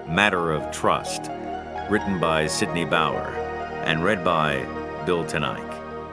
Matter of Trust, written by Sidney Bauer, and read by Bill Tenike.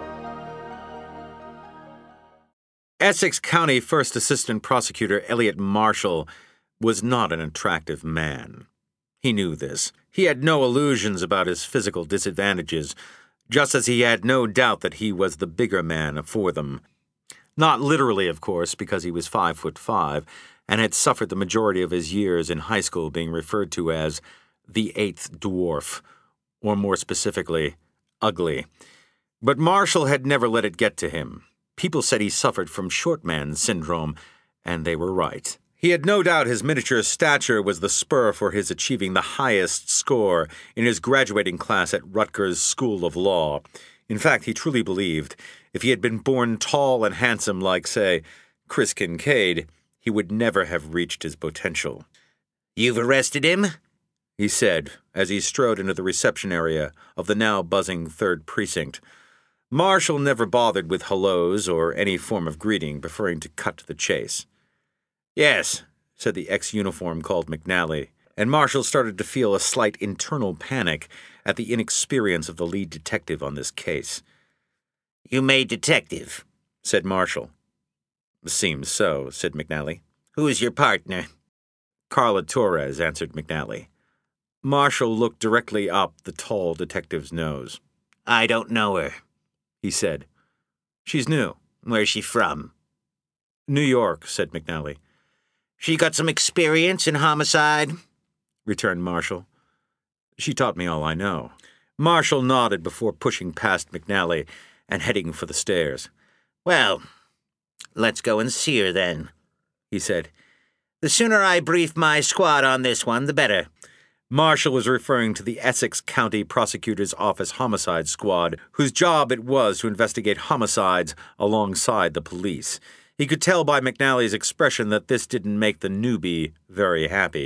Essex County First Assistant Prosecutor Elliot Marshall was not an attractive man. He knew this. He had no illusions about his physical disadvantages, just as he had no doubt that he was the bigger man for them. Not literally, of course, because he was 5'5", and had suffered the majority of his years in high school being referred to as the eighth dwarf, or more specifically, ugly. But Marshall had never let it get to him. People said he suffered from short man syndrome, and they were right. He had no doubt his miniature stature was the spur for his achieving the highest score in his graduating class at Rutgers School of Law. In fact, he truly believed if he had been born tall and handsome like, say, Chris Kincaid, he would never have reached his potential. "You've arrested him?" he said as he strode into the reception area of the now buzzing 3rd Precinct. Marshall never bothered with hellos or any form of greeting, preferring to cut to the chase. "Yes," said the ex-uniform called McNally, and Marshall started to feel a slight internal panic at the inexperience of the lead detective on this case. "You made detective," said Marshall. "Seems so," said McNally. "Who is your partner?" "Carla Torres," answered McNally. Marshall looked directly up the tall detective's nose. "I don't know her," he said. "She's new." "Where's she from?" "New York," said McNally. "She got some experience in homicide?" returned Marshall. "She taught me all I know." Marshall nodded before pushing past McNally and heading for the stairs. "Well, let's go and see her then," he said. "The sooner I brief my squad on this one, the better." Marshall was referring to the Essex County Prosecutor's Office Homicide Squad, whose job it was to investigate homicides alongside the police. He could tell by McNally's expression that this didn't make the newbie very happy.